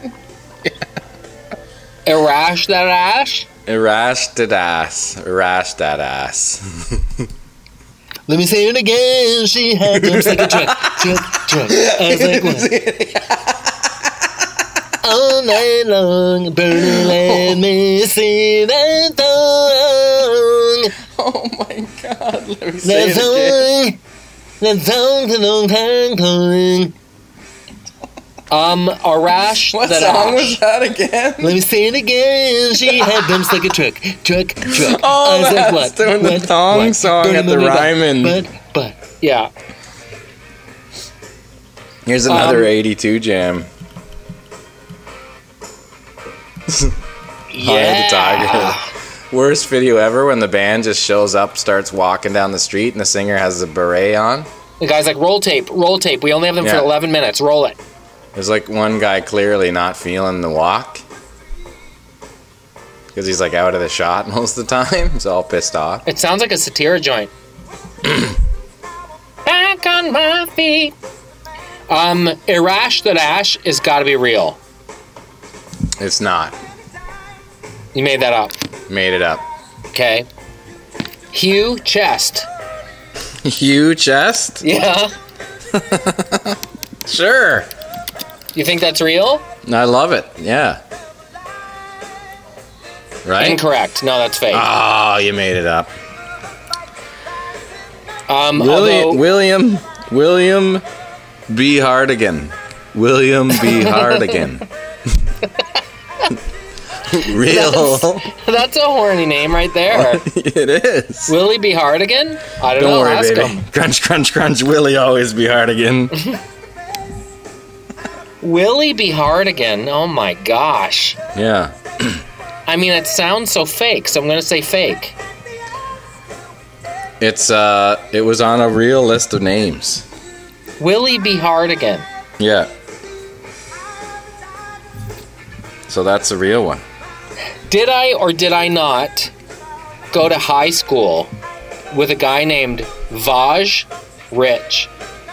Irash that ash? Irash Datas. Irash that ass. Let me say it again. She had lips like a truck. I was like, what? All night long, burning, let me see that song. Oh my God, let me say it again. That song's a long time coming. Arash. What that song ash. was that again? Let me say it again. She had bumps like a truck. Oh, I was that's like, what? doing the thong song at the Ryman. But, yeah. Here's another 82 jam. Yeah. The Tiger. Worst video ever when the band just shows up, starts walking down the street, and the singer has a beret on. The guy's like, roll tape. We only have them for 11 minutes. Roll it. There's like one guy clearly not feeling the walk. Because he's like out of the shot most of the time. He's all pissed off. It sounds like a Satira joint. Back on my feet. Irash that ash is gotta be real. It's not. You made that up. Made it up. Okay. Hugh Chest. Hugh Chest? Yeah. Sure. You think that's real? I love it. Yeah. Right? Incorrect. No, that's fake. Oh, you made it up. Although, William B. Hardigan. William B. Hardigan. Real. That's a horny name right there. It is. Willie B. Hardigan? I don't know. Worry, Ask baby. him. Crunch, crunch, crunch. Willie always be Hardigan. Willie B. Hardigan. Oh my gosh. Yeah. I mean, it sounds so fake, so I'm going to say fake. It was on a real list of names. Willie B. Hardigan. Yeah. So that's a real one. Did I or did I not go to high school with a guy named Vaj Rich?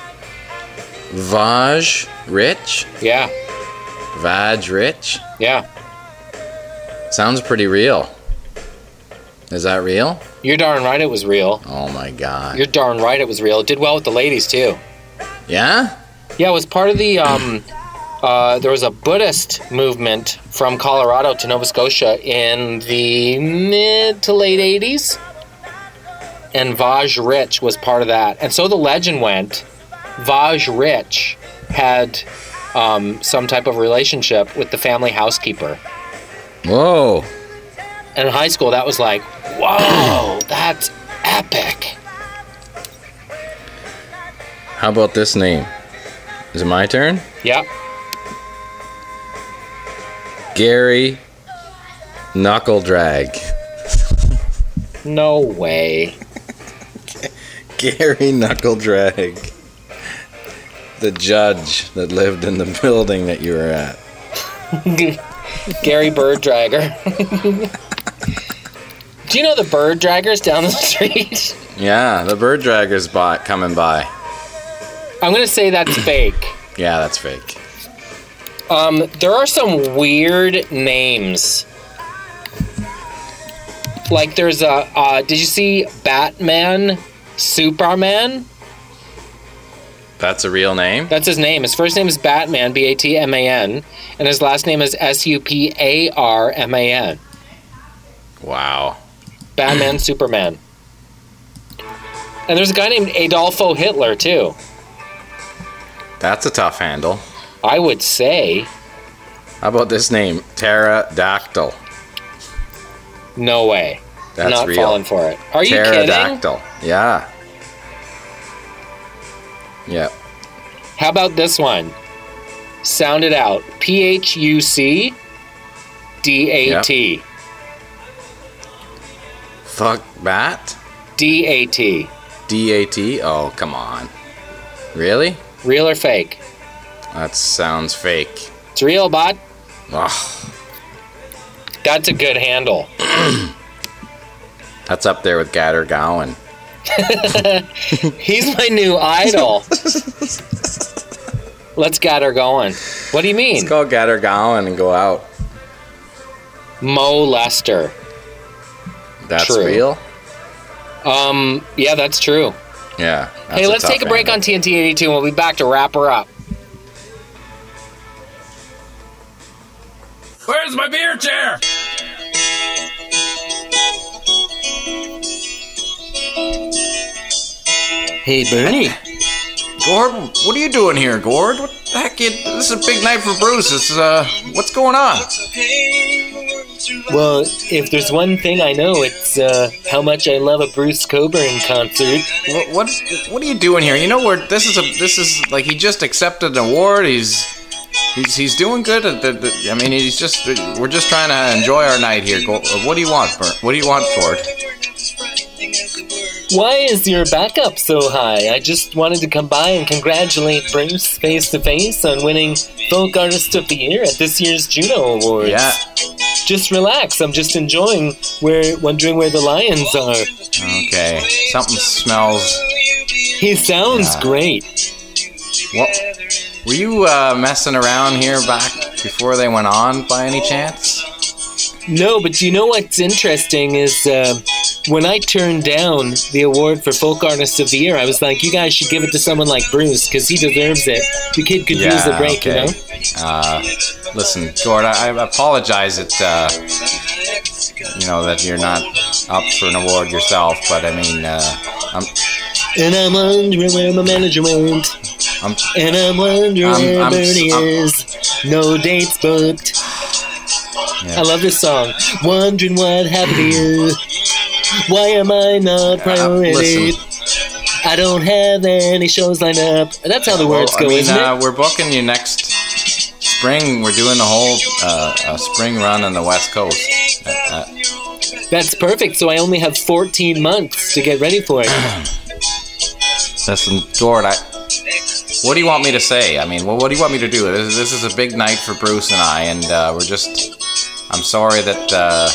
Vaj Rich? Yeah. Vaj Rich? Yeah. Sounds pretty real. Is that real? You're darn right it was real. Oh my God. You're darn right it was real. It did well with the ladies, too. Yeah? Yeah, it was part of the, there was a Buddhist movement from Colorado to Nova Scotia in the mid to late 80s. And Vaj Rich was part of that. And so the legend went, Vaj Rich had some type of relationship with the family housekeeper. Whoa. And in high school, that was like, whoa, that's epic. How about this name? Is it my turn? Yeah. Gary Knuckle Drag. No way. Gary Knuckle Drag. The judge that lived in the building that you were at. Gary Bird Dragger. Do you know the Bird Draggers down the street? Yeah, the bird dragger's coming by. I'm going to say that's fake. Yeah, that's fake. There are some weird names. Like there's did you see Batman Superman? That's a real name? That's his name. His first name is Batman, Batman, and his last name is Suparman. Wow. Batman Superman. And there's a guy named Adolfo Hitler, too. That's a tough handle. I would say. How about this name? Pterodactyl. No way. That's not real. falling for it. Are you kidding? Pterodactyl. Yeah. Yeah. How about this one? Sound it out. Phucdat. Yep. Fuck bat? DAT. DAT? Oh, come on. Really? Real or fake? That sounds fake. It's real, bot. Ugh. That's a good handle. That's up there with Gatter Gowan. He's my new idol. Let's get her going. What do you mean? Let's go Gatter Gowan and go out. Mo Lester. That's True. real? Yeah, that's true. Yeah. Hey, let's take a break on TNT 82 and we'll be back to wrap her up. Where's my beer chair? Hey, Bernie. Gord, what are you doing here, Gord? What the heck? This is a big night for Bruce. What's going on? Well, if there's one thing I know, it's how much I love a Bruce Cockburn concert. What are you doing here? You know, this is like he just accepted an award. He's doing good. I mean, we're just trying to enjoy our night here. What do you want, Bert? What do you want, Gord? Why is your backup so high? I just wanted to come by and congratulate Bruce face-to-face on winning Folk Artist of the Year at this year's Juno Awards. Yeah. Just relax. I'm just wondering where the lions are. Okay. Something smells. He sounds great. What? Were you messing around here back before they went on by any chance? No, but you know what's interesting is when I turned down the award for Folk Artist of the Year, I was like, you guys should give it to someone like Bruce because he deserves it. The kid could use a break, okay. you know? Listen, Gord, I apologize that that you're not up for an award yourself, but I mean, And I'm wondering where my manager went. And I'm wondering where Bernie is. No dates booked. Yeah. I love this song. Wondering what happened to you. Why am I not priority? Listen. I don't have any shows lined up. That's how the words go, isn't it? We're booking you next spring. We're doing the whole spring run on the West Coast. That's perfect. So I only have 14 months to get ready for it. Listen, Gord, what do you want me to say? I mean, what do you want me to do? This is a big night for Bruce and I, and I'm sorry that...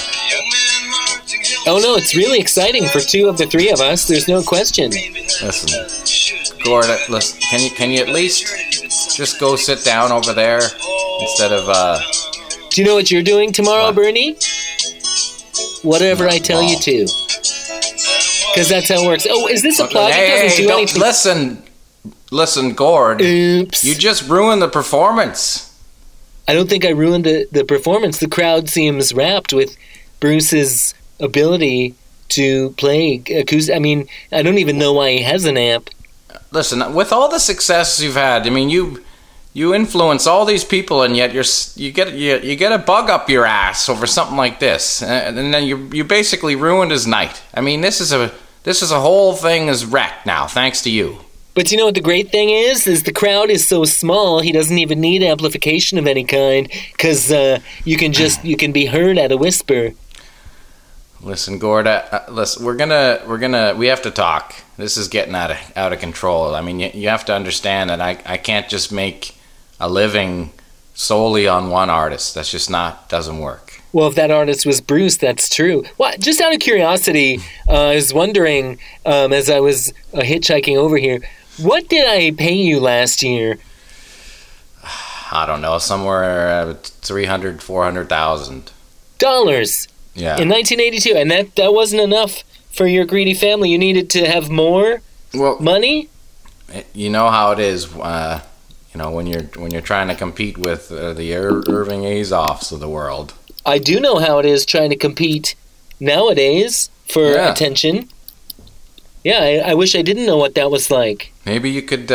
Oh no, it's really exciting for two of the three of us. There's no question. Listen, Gord, listen, can you at least just go sit down over there instead of... Do you know what you're doing tomorrow, What? Bernie? Whatever I tell you to. Because that's how it works. Oh, is this a plug? It doesn't do anything. Listen, Gord. Oops. You just ruined the performance. I don't think I ruined the performance. The crowd seems wrapped with Bruce's ability to play acoustic. I mean, I don't even know why he has an amp. Listen, with all the success you've had, I mean, You influence all these people, and yet you get a bug up your ass over something like this, and then you basically ruined his night. I mean, this is a whole thing is wrecked now, thanks to you. But you know what the great thing is the crowd is so small, he doesn't even need amplification of any kind, because you can be heard at a whisper. Listen, Gord, listen, we have to talk. This is getting out of control. I mean, you have to understand that I can't just make a living solely on one artist. That's just doesn't work. Well, if that artist was Bruce, that's true. Well, just out of curiosity, I was wondering, as I was hitchhiking over here, what did I pay you last year? I don't know, somewhere $300,000, $400,000. Dollars. Yeah. In 1982, and that wasn't enough for your greedy family. You needed to have more money. You know how it is. When you're trying to compete with the Irving Azoffs of the world. I do know how it is trying to compete nowadays for attention. Yeah, I wish I didn't know what that was like. Maybe you could,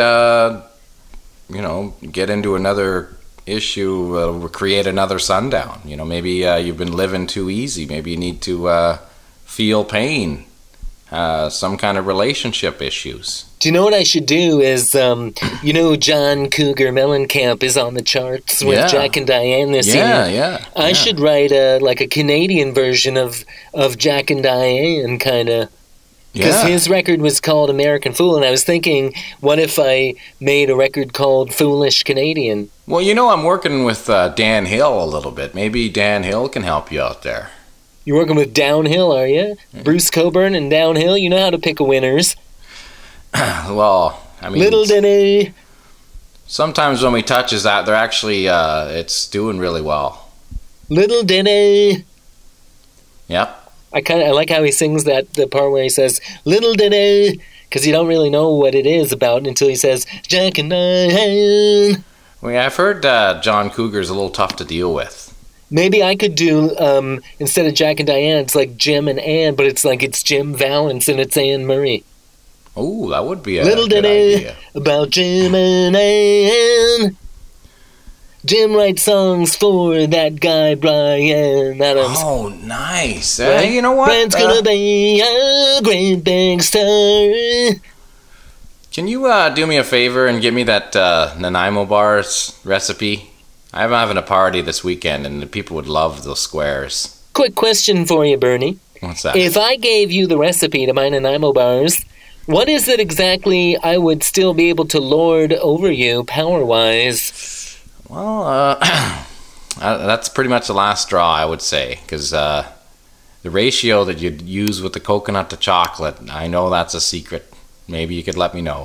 get into another issue, create another Sundown. Maybe you've been living too easy. Maybe you need to feel pain, some kind of relationship issues. Do you know what I should do is, John Cougar Mellencamp is on the charts with Jack and Diane this year. Yeah. I should write a Canadian version of Jack and Diane, kind of. Because his record was called American Fool, and I was thinking, what if I made a record called Foolish Canadian? Well, I'm working with Dan Hill a little bit. Maybe Dan Hill can help you out there. You're working with Downhill, are you? Yeah. Bruce Cockburn and Downhill? You know how to pick a winners. Well, I mean... Little Denny. Sometimes when we touches that, they're actually, it's doing really well. Little Denny. Yep. I like how he sings the part where he says, Little Denny, because you don't really know what it is about until he says, Jack and Diane. Well, yeah, I've heard John Cougar's a little tough to deal with. Maybe I could do, instead of Jack and Diane, it's like Jim and Ann, but it's like it's Jim Valance and it's Anne Murray. Oh, that would be a Little good Denny idea. About Jim and Ann. Jim writes songs for that guy Brian Adams. Oh, nice. Right? You know what? Brian's gonna be a great big star. Can you do me a favor and give me that Nanaimo bars recipe? I'm having a party this weekend, and the people would love those squares. Quick question for you, Bernie. What's that? If I gave you the recipe to my Nanaimo bars, what is it exactly I would still be able to lord over you power-wise? Well, that's pretty much the last straw, I would say, because the ratio that you'd use with the coconut to chocolate, I know that's a secret. Maybe you could let me know.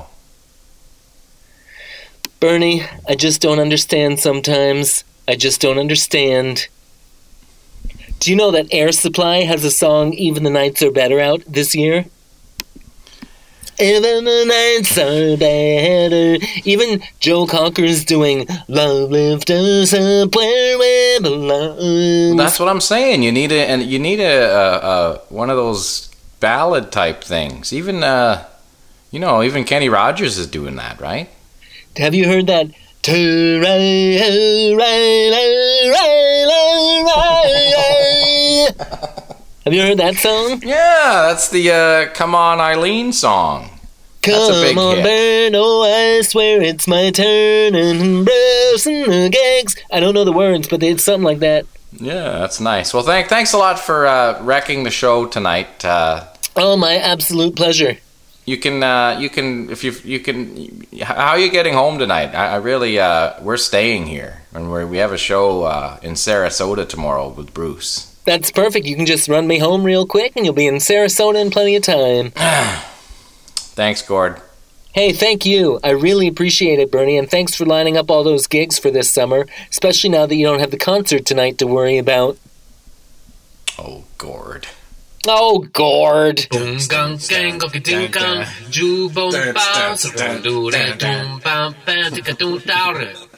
Bernie, I just don't understand sometimes. I just don't understand. Do you know that Air Supply has a song, Even the Nights Are Better, out this year? Even the nights are better. Even Joe Cocker's doing Love Lift Us Up Where We Belong. That's what I'm saying. You need a one of those ballad type things. Even even Kenny Rogers is doing that, right? Have you heard that? Have you heard that song? Yeah, that's the Come On Eileen song. That's a big Come on, hit. Bern, oh, I swear it's my turn, and Bruce and the gangs. I don't know the words, but it's something like that. Yeah, that's nice. Well, thanks a lot for wrecking the show tonight. Oh, my absolute pleasure. You can, how are you getting home tonight? I really, we're staying here, and we have a show in Sarasota tomorrow with Bruce. That's perfect. You can just run me home real quick, and you'll be in Sarasota in plenty of time. Thanks, Gord. Hey, thank you. I really appreciate it, Bernie, and thanks for lining up all those gigs for this summer, especially now that you don't have the concert tonight to worry about. Oh, Gord. Oh, Gord. Boom gang gang of ding gang, ju boom bounce, do that boom bam bam, tika do